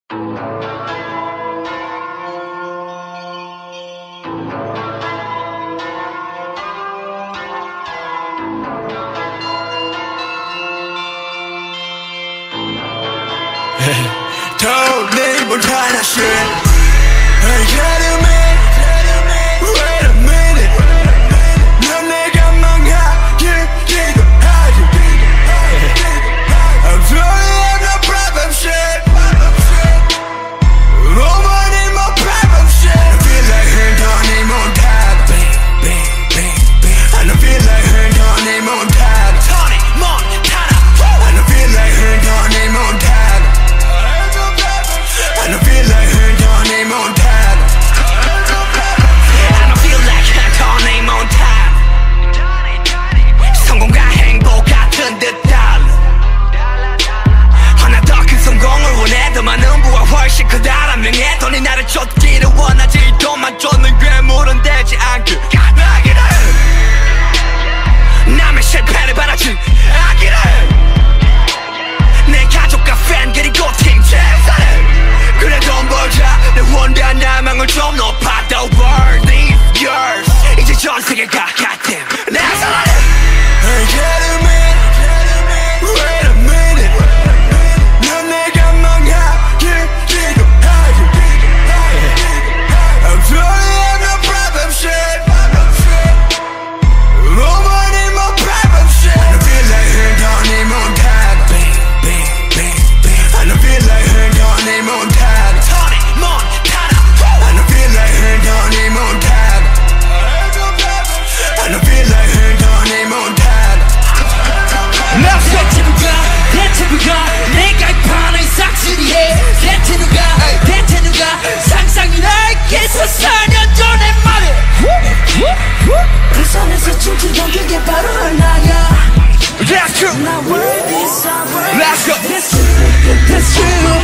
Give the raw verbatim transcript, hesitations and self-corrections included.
Don't need more kind of shit. Hey, get to me. Wait a minute. 넌 내가 망하길 기도하지. I'm sorry, I'm no problem shit. No money, more problem shit. I feel like her, don't need more time. I don't feel like her, don't need more time. Tony Montana. I don't feel like her, don't need more time. I don't feel like her, don't need more time. I don't feel like her, don't need more time. 성공과 행복 같은 듯 달라. 하나 더 큰 성공을 원해. 더 많은 부와 훨씬 크다란 명예. 돈이 나를 쫓기를 원하지. 돈만 쫓는 괴물은 되지 않길 가능하기를. 남의 실패를 바라지 않기를. 내 가족과 팬 그리고 팀 최선을. 그래 돈 벌자 내 원대한 야망을 좀 높아. The world is yours. 이제 전 세계가 같은 내 사랑을. Hey, get to me. Wait a minute. 넌 내가 망하길 기도하지. I'm sorry, I'm no problem shit. No money, more problem shit. I don't feel like her, don't need more time. I don't feel like her, don't need more time. Tony Montana. I don't feel like her, don't need more time. I don't feel like her, don't need more time. 대체부가 대체부가 내가 이 판을 싹쓸이해. 대체 누가 대체 누가 상상이 나에게서 살려줘 내 말에. 그 선에서 춤추던 그게 바로 나야. That's true. Now word is our word. Let's go. That's true. That's true.